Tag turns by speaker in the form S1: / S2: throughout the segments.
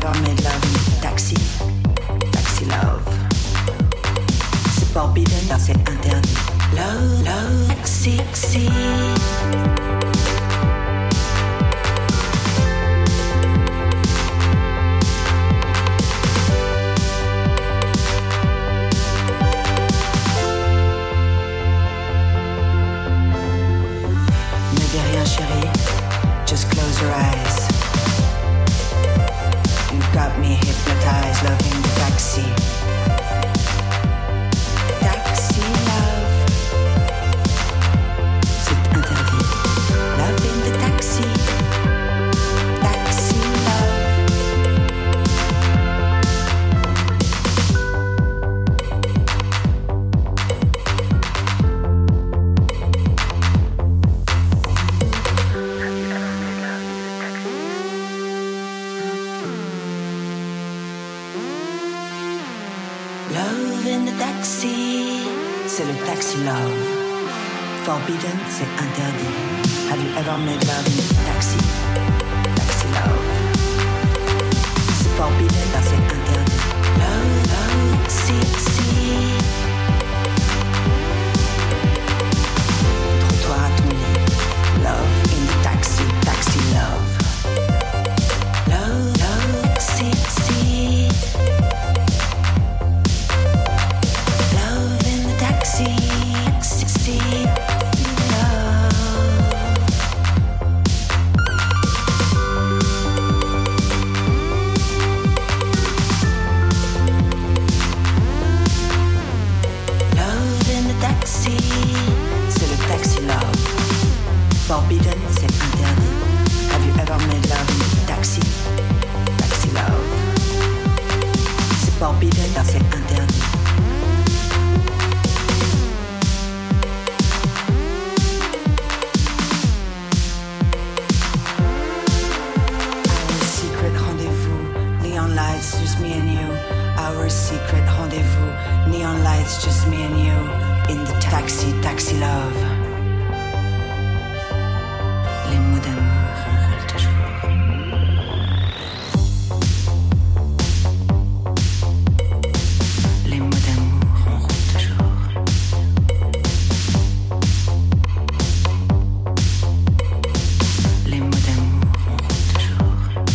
S1: ever made love in a taxi? Taxi love. C'est forbidden, c'est interdit. Love, love, taxi, taxi. Ne dis rien chérie, just close your eyes. You got me hypnotized, loving the taxi. Taxi love. C'est interdit. Loving the taxi. Taxi love. Love in the taxi, c'est le taxi love. Forbidden, c'est interdit. Have you ever made love in the taxi? Taxi love. C'est forbidden, c'est interdit. Love, love, taxi, taxi. Trottoir à ton lit. Love in the taxi, taxi love. Love, love, taxi, taxi. Taxi, taxi, love. Love in the taxi, c'est le taxi love. Forbidden, c'est interdit. Have you ever made love in the taxi? Taxi love. C'est forbidden, c'est interdit. Just me and you, our secret rendezvous. Neon lights, just me and you, in the taxi, taxi love. Les mots d'amour, on roule toujours. Les mots d'amour, on roule toujours. Les mots d'amour, on roule toujours.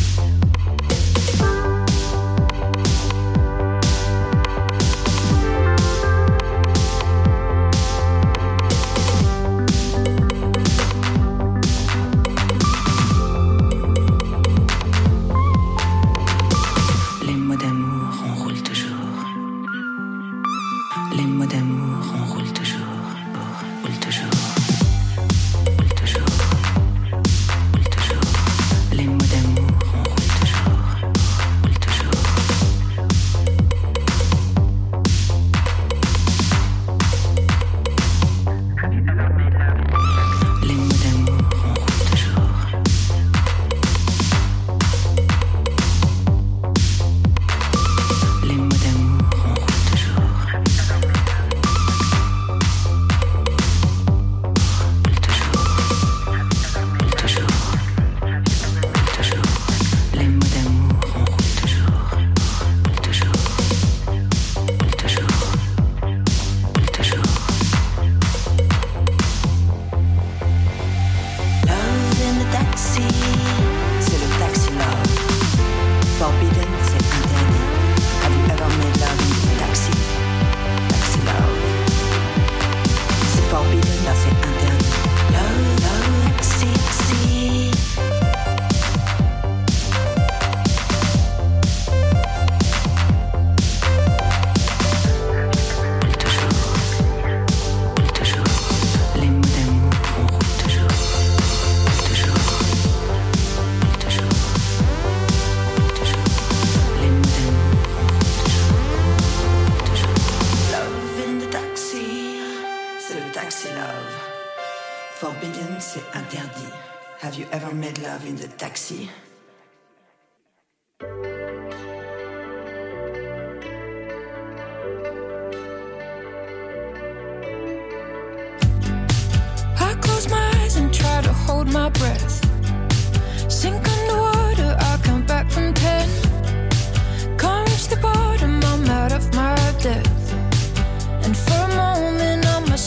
S1: Forbidden, c'est interdit. Have you ever made love in the taxi?
S2: I close my eyes and try to hold my breath. Sink underwater, I count back from 10.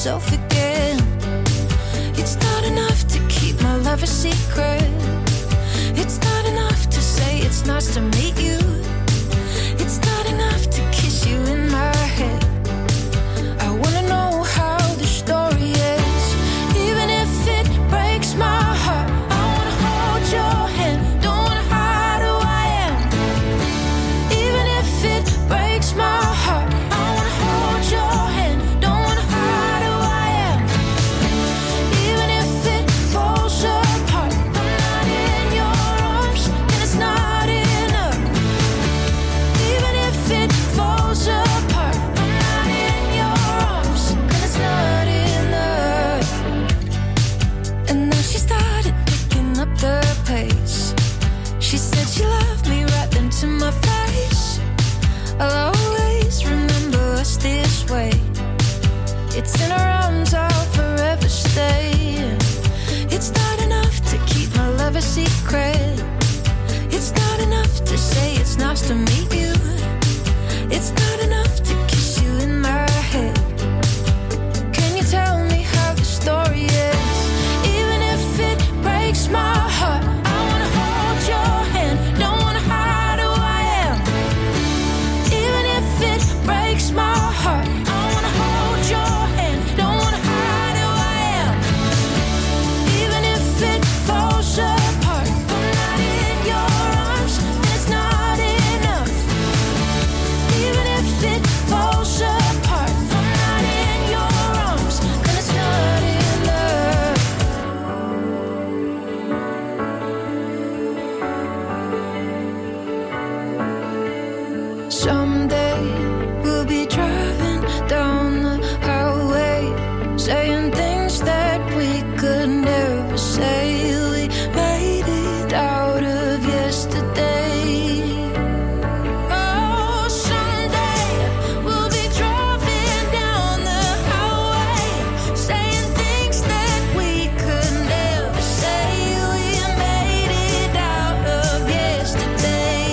S2: myself again. It's not enough to keep my love a secret. It's not enough to say it's nice to meet you. It's not enough to kiss you in my head. I wanna know how the story ends. Even if it breaks my heart, I wanna hold your hand. Don't wanna hide who I am. Even if it breaks my heart, I wanna hold your hand. Don't wanna hide who I am. Even if it falls apart, I'm not in your arms, and it's not enough. Even if it falls apart, I'm not in your arms, and it's not enough. And now she started picking up the pace. She said she loved me right then to my face. I'll always remember us this way. It's in her arms, I'll forever stay. It's not enough to keep my love a secret. It's not enough to say it's nice to meet you. It's not enough to kiss you in my head. Can you tell me how the story ends? Even if it breaks my heart, I wanna hold your hand. Don't wanna hide who I am. Even if it breaks my heart, I wanna hold your hand. Don't wanna hide who I am. Even if it falls apart, I'm not in your arms, and it's not enough. Even if it falls apart, I'm not in your arms, and it's not enough. Someday we'll be driving down the highway, saying things that we could never say. We made it out of yesterday. Oh, someday we'll be driving down the highway, saying things that we could never say. We made it out of yesterday.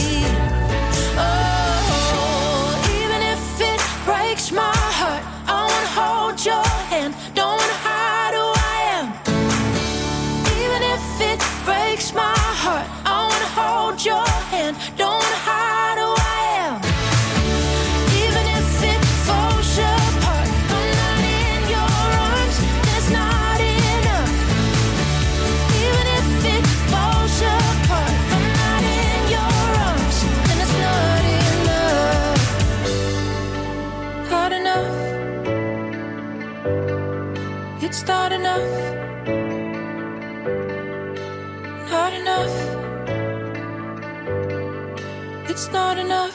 S2: Oh, even if it breaks my heart, I wanna hold your hand. Don't wanna hide who I am. Even if it breaks my heart, I wanna hold your hand. Don't wanna hide who I am. Even if it falls apart, I'm not in your arms, and it's not enough. Even if it falls apart, I'm not in your arms, and it's not enough. Not enough. It's not enough. Not enough. It's not enough.